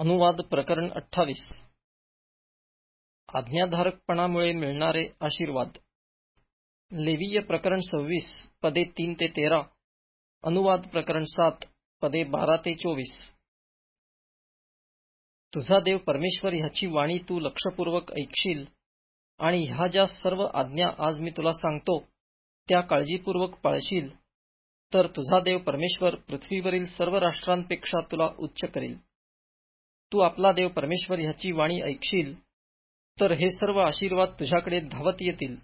अनुवाद प्रकरण 28. आज्ञाधारकपणामुळे मिळणारे आशीर्वाद. लेवीय प्रकरण 26 पदे 3 ते 13. अनुवाद प्रकरण 7 पदे 12 ते 24. तुझा देव परमेश्वर ह्याची वाणी तू लक्षपूर्वक ऐकशील आणि ह्या ज्या सर्व आज्ञा आज मी तुला सांगतो त्या काळजीपूर्वक पाळशील, तर तुझा देव परमेश्वर पृथ्वीवरील सर्व राष्ट्रांपेक्षा तुला उच्च करील. तू आपला देव परमेश्वर ह्याची वाणी ऐकशील, तर हे सर्व आशीर्वाद तुझ्याकडे धावत येतील.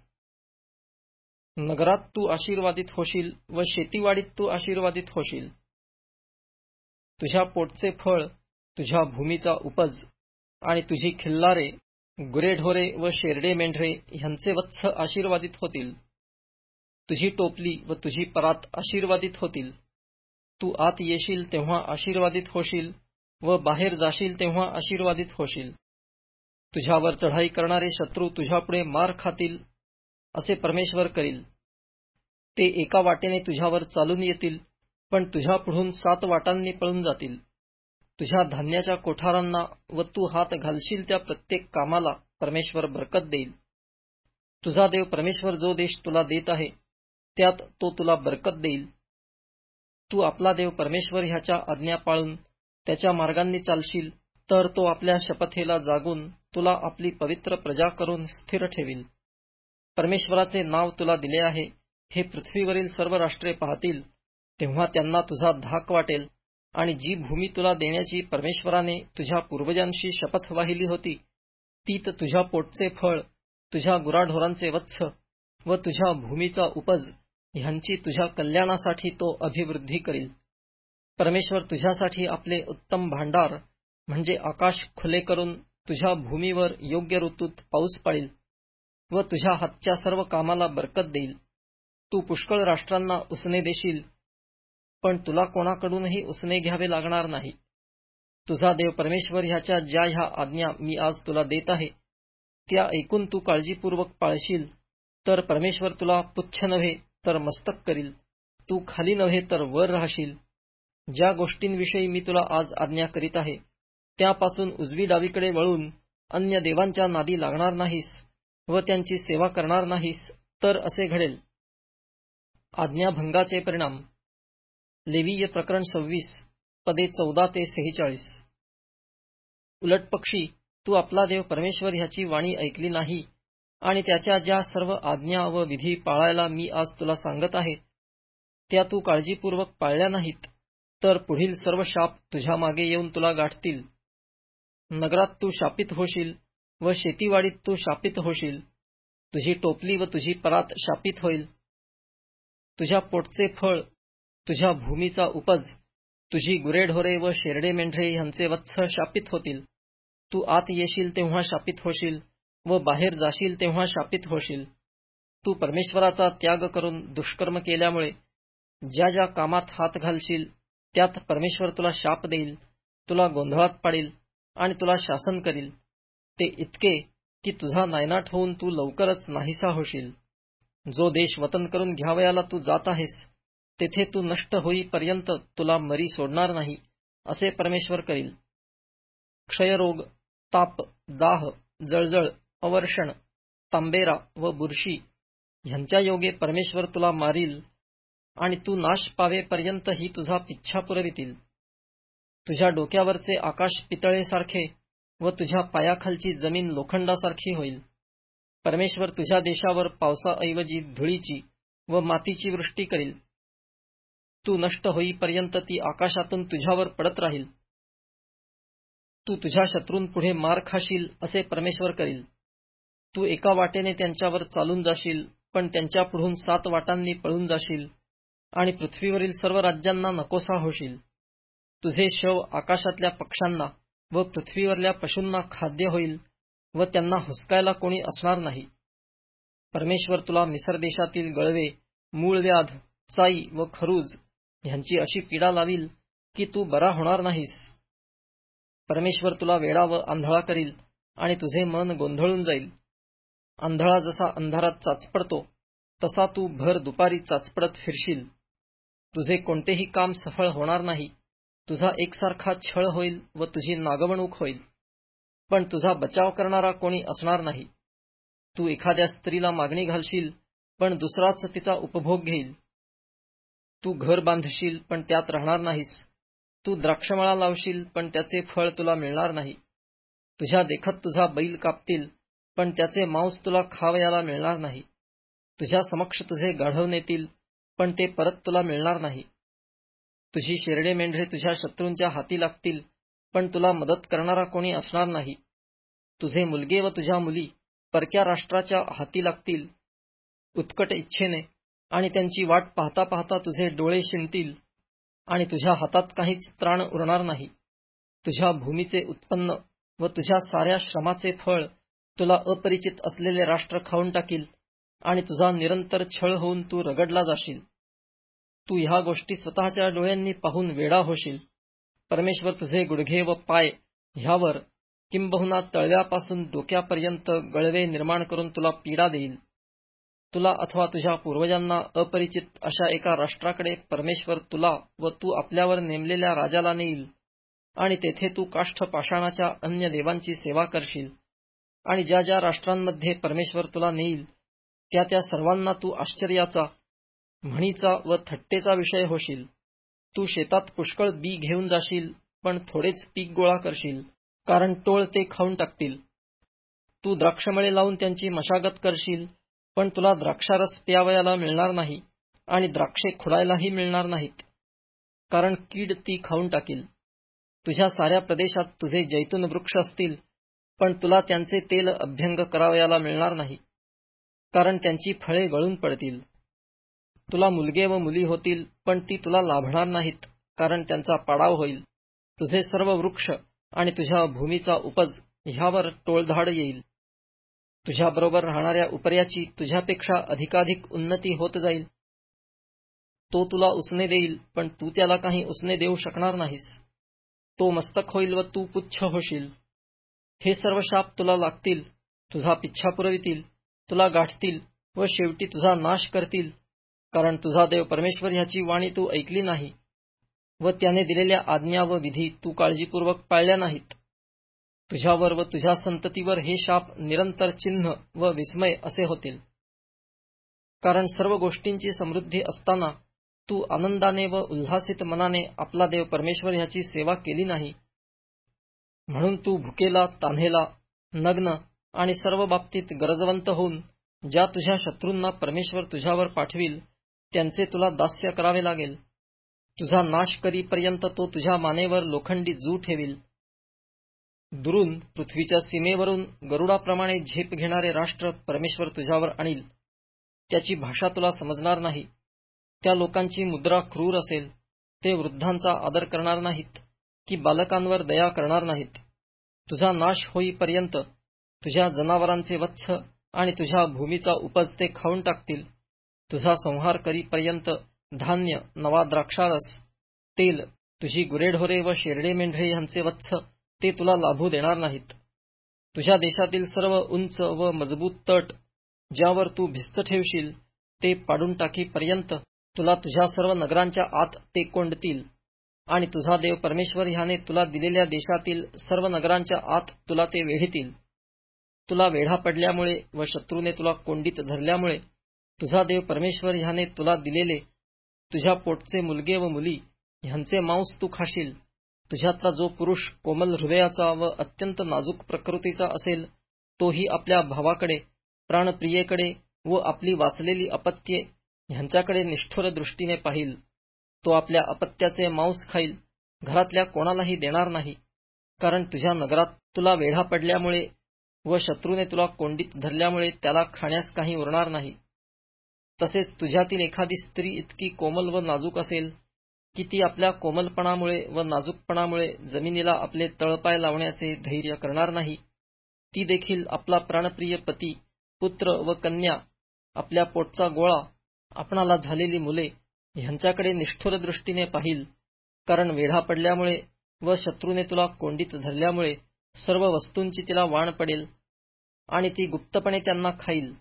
नगरात तू आशीर्वादित होशील व शेतीवाडीत तू आशीर्वादित होशील. तुझ्या पोटचे फळ, तुझ्या भूमीचा उपज आणि तुझी खिल्लारे, गुरेढोरे व शेरडे मेंढरे ह्यांचे वत्स आशीर्वादित होतील. तुझी टोपली व तुझी परात आशीर्वादित होतील. तू आत येशील तेव्हा आशीर्वादित होशील व बाहेर जाशील तेव्हा आशीर्वादित होशील. तुझ्यावर चढाई करणारे शत्रू तुझ्यापुढे मार खातील असे परमेश्वर करील. ते एका वाटेने तुझ्यावर चालून येतील, पण तुझ्या पुढून 7 वाटांनी पळून जातील. तुझ्या धान्याच्या कोठारांना व तू हात घालशील त्या प्रत्येक कामाला परमेश्वर बरकत देईल. तुझा देव परमेश्वर जो देश तुला देत आहे त्यात तो तुला बरकत देईल. तू आपला देव परमेश्वर ह्याच्या आज्ञा पाळून त्याच्या मार्गांनी चालशील, तर तो आपल्या शपथेला जागून तुला आपली पवित्र प्रजा करून स्थिर ठेवील. परमेश्वराचे नाव तुला दिले आहे हे पृथ्वीवरील सर्व राष्ट्रे पाहतील, तेव्हा त्यांना तुझा धाक वाटेल आणि जी भूमी तुला देण्याची परमेश्वराने तुझ्या पूर्वजांशी शपथ वाहिली होती तीत तुझ्या पोटचे फळ, तुझ्या गुराढोरांचे वत्स व तुझ्या भूमीचा उपज ह्यांची तुझ्या कल्याणासाठी तो अभिवृद्धी करील. परमेश्वर तुझ्यासाठी आपले उत्तम भांडार म्हणजे आकाश खुले करून तुझ्या भूमीवर योग्य ऋतूत पाऊस पाडील व तुझ्या हातच्या सर्व कामाला बरकत देईल. तू पुष्कळ राष्ट्रांना उसने देशील, पण तुला कोणाकडूनही उसने घ्यावे लागणार नाही. तुझा देव परमेश्वर ह्याच्या ज्या ह्या आज्ञा मी आज तुला देत आहे त्या ऐकून तू काळजीपूर्वक पाळशील, तर परमेश्वर तुला पुच्छ नव्हे तर मस्तक करील. तू खाली नव्हे तर वर राहशील. ज्या गोष्टींविषयी मी तुला आज आज्ञा करीत आहे त्यापासून उजवी डावीकडे वळून अन्य देवांच्या नादी लागणार नाहीस व त्यांची सेवा करणार नाहीस, तर असे घडेल. आज्ञाभंगाचे परिणाम. लेवीय प्रकरण 26 पदे 14 ते 46. उलटपक्षी तू आपला देव परमेश्वर ह्याची वाणी ऐकली नाही आणि त्याच्या ज्या सर्व आज्ञा व विधी पाळायला मी आज तुला सांगत आहे त्या तू काळजीपूर्वक पाळल्या नाहीत, तर पुढील सर्व शाप तुझ्या मागे येऊन तुला गाठतील. नगरात तू शापित होशील व शेतीवाडीत तू शापित होशील. तुझी टोपली व तुझी परात शापित होईल. तुझ्या पोटचे फळ, तुझ्या भूमीचा उपज, तुझी गुरेढोरे व शेरडे मेंढरे ह्यांचे वत्स शापित होतील. तू आत येशील तेव्हा शापित होशील व बाहेर जाशील तेव्हा शापित होशील. तू परमेश्वराचा त्याग करून दुष्कर्म केल्यामुळे ज्या ज्या कामात हात घालशील त्यात परमेश्वर तुला शाप देईल, तुला गोंधळात पाडील आणि तुला शासन करील. ते इतके की तुझा नायनाट होऊन तू लवकरच नाहीसा होशील. जो देश वतन करून घ्यावयाला तू जात आहेस तेथे तू नष्ट होईपर्यंत तुला मरी सोडणार नाही असे परमेश्वर करील. क्षयरोग, ताप, दाह, जळजळ, अवर्षण, तांबेरा व बुरशी ह्यांच्या योगे परमेश्वर तुला मारील आणि तू नाश पावेपर्यंत ही तुझा पिच्छा पुरवितील. तुझ्या डोक्यावरचे आकाश पितळेसारखे व तुझ्या पायाखालची जमीन लोखंडासारखी होईल. परमेश्वर तुझ्या देशावर पावसाऐवजी धुळीची व मातीची वृष्टी करील. तू नष्ट होईपर्यंत ती आकाशातून तुझ्यावर पडत राहील. तू तुझ्या शत्रूंपुढे मार खाशील असे परमेश्वर करील. तू एका वाटेने त्यांच्यावर चालून जाशील, पण त्यांच्या पुढून 7 वाटांनी पळून जाशील आणि पृथ्वीवरील सर्व राज्यांना नकोसा होशील. तुझे शव आकाशातल्या पक्ष्यांना व पृथ्वीवरल्या पशूंना खाद्य होईल व त्यांना हुसकायला कोणी असणार नाही. परमेश्वर तुला मिस्र देशातील गळवे, मूळव्याध, चाई व खरूज ह्यांची अशी पीडा लावील की तू बरा होणार नाहीस. परमेश्वर तुला वेडा व आंधळा करील आणि तुझे मन गोंधळून जाईल. आंधळा जसा अंधारात चाचपडतो तसा तू भर दुपारी चाचपडत फिरशील. तुझे कोणतेही काम सफळ होणार नाही. तुझा एकसारखा छळ होईल व तुझी नागवणूक होईल, पण तुझा बचाव करणारा कोणी असणार नाही. तू एखाद्या स्त्रीला मागणी घालशील, पण दुसराच तिचा उपभोग घेईल. तू घर बांधशील, पण त्यात राहणार नाहीस. तू द्राक्षमळा लावशील, पण त्याचे फळ तुला मिळणार नाही. तुझ्या देखत तुझा बैल कापतील, पण त्याचे मांस तुला खावयाला मिळणार नाही. तुझ्या समक्ष तुझे गाढव नेतील, पण ते परत तुला मिळणार नाही. तुझी शेरडे मेंढरे तुझ्या शत्रूंच्या हाती लागतील, पण तुला मदत करणारा कोणी असणार नाही. तुझे मुलगे व तुझ्या मुली परक्या राष्ट्राच्या हाती लागतील उत्कट इच्छेने, आणि त्यांची वाट पाहता पाहता तुझे डोळे शिंतील, आणि तुझ्या हातात काहीच त्राण उरणार नाही. तुझ्या भूमीचे उत्पन्न व तुझ्या साऱ्या श्रमाचे फळ तुला अपरिचित असलेले राष्ट्र खाऊन टाकील, आणि तुझा निरंतर छळ होऊन तू रगडला जाशील. तू ह्या गोष्टी स्वतःच्या डोळ्यांनी पाहून वेडा होशील. परमेश्वर तुझे गुडघे व पाय ह्यावर, किंबहुना तळव्यापासून डोक्यापर्यंत गळवे निर्माण करून तुला पीडा देईल. तुला अथवा तुझ्या पूर्वजांना अपरिचित अशा एका राष्ट्राकडे परमेश्वर तुला व तू आपल्यावर नेमलेल्या राजाला नेईल, आणि तेथे तू काष्ठ पाषाणाच्या अन्य देवांची सेवा करशील. आणि ज्या ज्या राष्ट्रांमध्ये परमेश्वर तुला नेईल, त्या त्या सर्वांना तू आश्चर्याचा, म्हणीचा व थट्टेचा विषय होशील. तू शेतात पुष्कळ बी घेऊन जाशील, पण थोडेच पीक गोळा करशील, कारण टोळ ते खाऊन टाकतील. तू द्राक्षमळे लावून त्यांची मशागत करशील, पण तुला द्राक्षारस प्यावयाला मिळणार नाही, आणि द्राक्षे खुडायलाही मिळणार नाहीत, कारण कीड ती खाऊन टाकील. तुझ्या साऱ्या प्रदेशात तुझे जैतून वृक्ष असतील, पण तुला त्यांचे तेल अभ्यंग करावयाला मिळणार नाही, कारण त्यांची फळे गळून पडतील. तुला मुलगे व मुली होतील, पण ती तुला लाभणार नाहीत, कारण त्यांचा पाडाव होईल. तुझे सर्व वृक्ष आणि तुझ्या भूमीचा उपज ह्यावर टोळधाड येईल. तुझ्याबरोबर राहणाऱ्या उपऱ्याची तुझ्यापेक्षा अधिकाधिक उन्नती होत जाईल. तो तुला उसने देईल, पण तू त्याला काही उसने देऊ शकणार नाहीस. तो मस्तक होईल व तू पुच्छ होशील. हे सर्व शाप तुला लागतील, तुझा पिच्छा पुरवितील, तुला गाठतील व शेवटी तुझा नाश करतील, कारण तुझा देव परमेश्वर ह्याची वाणी तू ऐकली नाही, व त्याने दिलेल्या आज्ञा व विधी तू काळजीपूर्वक पाळल्या नाहीत. तुझ्यावर व तुझ्या संततीवर हे शाप निरंतर चिन्ह व विस्मय असे होतील. कारण सर्व गोष्टींची समृद्धी असताना तू आनंदाने व उल्हासित मनाने आपला देव परमेश्वर ह्याची सेवा केली नाही. म्हणून तू भुकेला, तान्हेला, नग्न आणि सर्व बाबतीत गरजवंत होऊन ज्या तुझ्या शत्रूंना परमेश्वर तुझ्यावर पाठविल, त्यांचे तुला दास्य करावे लागेल. तुझा नाश करीपर्यंत तो तुझ्या मानेवर लोखंडी जू ठेवील. दुरून पृथ्वीच्या सीमेवरून गरुडाप्रमाणे झेप घेणारे राष्ट्र परमेश्वर तुझ्यावर आणील. त्याची भाषा तुला समजणार नाही. त्या लोकांची मुद्रा क्रूर असेल. ते वृद्धांचा आदर करणार नाहीत, की बालकांवर दया करणार नाहीत. तुझा नाश होईपर्यंत तुझ्या जनावरांचे वत्स आणि तुझ्या भूमीचा उपज ते खाऊन टाकतील. तुझा संहार करीपर्यंत धान्य, नवा द्राक्षारस, तेल, तुझी गुरेढोरे व शेरडे मेंढरे ह्यांचे वत्स ते तुला लाभू देणार नाहीत. तुझ्या देशातील सर्व उंच व मजबूत तट ज्यावर तू भिस्त ठेवशील, ते पाडून टाकीपर्यंत तुला तुझ्या सर्व नगरांच्या आत ते कोंडतील, आणि तुझा देव परमेश्वर ह्याने तुला दिलेल्या देशातील सर्व नगरांच्या आत तुला ते वेढीतील. तुला वेढा पडल्यामुळे व शत्रूने तुला कोंडीत धरल्यामुळे तुझा देव परमेश्वर ह्याने तुला दिलेले तुझ्या पोटचे मुलगे व मुली ह्यांचे मांस तू खाशील. तुझ्यातला जो पुरुष कोमल हृदयाचा व अत्यंत नाजूक प्रकृतीचा असेल, तोही आपल्या भावाकडे, प्राणप्रियेकडे व आपली वाचलेली अपत्ये ह्यांच्याकडे निष्ठुर दृष्टीने पाहिल. तो आपल्या अपत्याचे मांस खाईल, घरातल्या कोणालाही देणार नाही, कारण तुझ्या नगरात तुला वेढा पडल्यामुळे व शत्रूने तुला कोंडीत धरल्यामुळे त्याला खाण्यास काही उरणार नाही. तसेच तुझ्यातील एखादी स्त्री इतकी कोमल व नाजूक असेल की ती आपल्या कोमलपणामुळे व नाजूकपणामुळे जमिनीला आपले तळपाय लावण्याचे धैर्य करणार नाही, ती देखील आपला प्राणप्रिय पती, पुत्र व कन्या, आपल्या पोटचा गोळा, आपणाला झालेली मुले ह्यांच्याकडे निष्ठुर दृष्टीने पाहिल, कारण वेढा पडल्यामुळे व शत्रूने तुला कोंडीत धरल्यामुळे सर्व वस्तूंची तिला वाण पडेल, आणि ती गुप्तपणे त्यांना खाईल.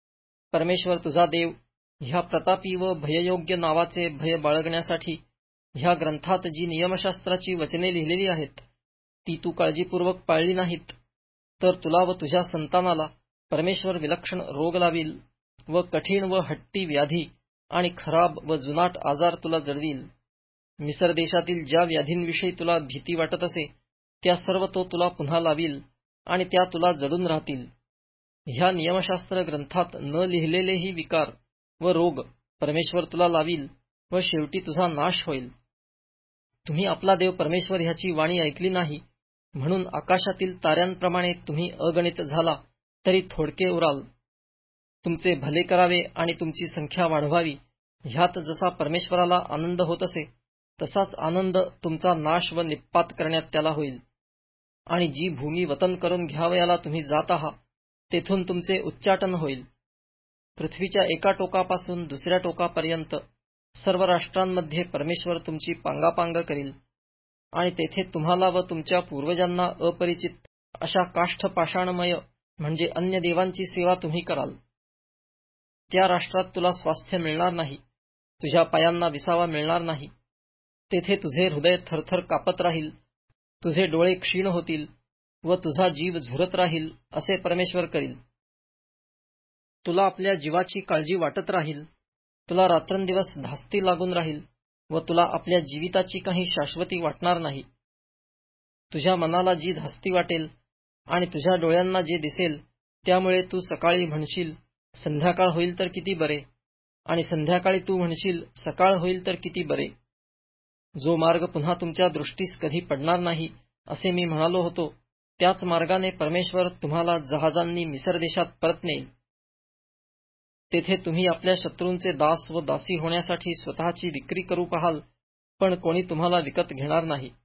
परमेश्वर तुझा देव ह्या प्रतापी व भययोग्य नावाचे भय बाळगण्यासाठी ह्या ग्रंथात जी नियमशास्त्राची वचने लिहिलेली आहेत ती तू काळजीपूर्वक पाळली नाहीत, तर तुला व तुझ्या संतानाला परमेश्वर विलक्षण रोग लावील व कठीण व हट्टी व्याधी आणि खराब व जुनाट आजार तुला जडवील. मिसर देशातील ज्या व्याधींविषयी तुला भीती वाटत असे त्या सर्व तो तुला पुन्हा लावील आणि त्या तुला जडून राहतील. ह्या नियमशास्त्र ग्रंथात न लिहिलेलेही विकार व रोग परमेश्वर तुला लावील व शेवटी तुझा नाश होईल. तुम्ही आपला देव परमेश्वर ह्याची वाणी ऐकली नाही, म्हणून आकाशातील ताऱ्यांप्रमाणे तुम्ही अगणित झाला तरी थोडके उराल. तुमचे भले करावे आणि तुमची संख्या वाढवावी, ह्यात जसा परमेश्वराला आनंद होत असे तसाच आनंद तुमचा नाश व निप्पात करण्यात त्याला होईल. आणि जी भूमी वतन करून घ्यावयाला तुम्ही जात आहात तेथून तुमचे उच्चाटन होईल. पृथ्वीच्या एका टोकापासून दुसऱ्या टोकापर्यंत सर्व राष्ट्रांमध्ये परमेश्वर तुमची पांगापांग करील आणि तेथे तुम्हाला व तुमच्या पूर्वजांना अपरिचित अशा काष्ठपाषाणमय म्हणजे अन्य देवांची सेवा तुम्ही कराल. त्या राष्ट्रात तुला स्वास्थ्य मिळणार नाही, तुझ्या पायांना विसावा मिळणार नाही. तेथे तुझे हृदय थरथर कापत राहील, तुझे डोळे क्षीण होतील व तुझा जीव झुरत राहील असे परमेश्वर करील. तुला आपल्या जीवाची काळजी वाटत राहील, तुला रात्रंदिवस धास्ती लागून राहील व तुला आपल्या जीविताची काही शाश्वती वाटणार नाही. तुझ्या मनाला जी धास्ती वाटेल आणि तुझ्या डोळ्यांना जे दिसेल त्यामुळे तू सकाळी म्हणशील संध्याकाळ होईल तर किती बरे, आणि संध्याकाळी तू म्हणशील सकाळ होईल तर किती बरे. जो मार्ग पुन्हा तुमच्या दृष्टीस कधी पडणार नाही असे मी म्हणालो होतो, त्याच मार्गाने परमेश्वर तुम्हाला जहाजांनी मिसर देशात परत नेईल. तेथे तुम्ही आपल्या शत्रूंचे दास व दासी होण्यासाठी स्वतःची विक्री करू पाहाल, पण कोणी तुम्हाला विकत घेणार नाही.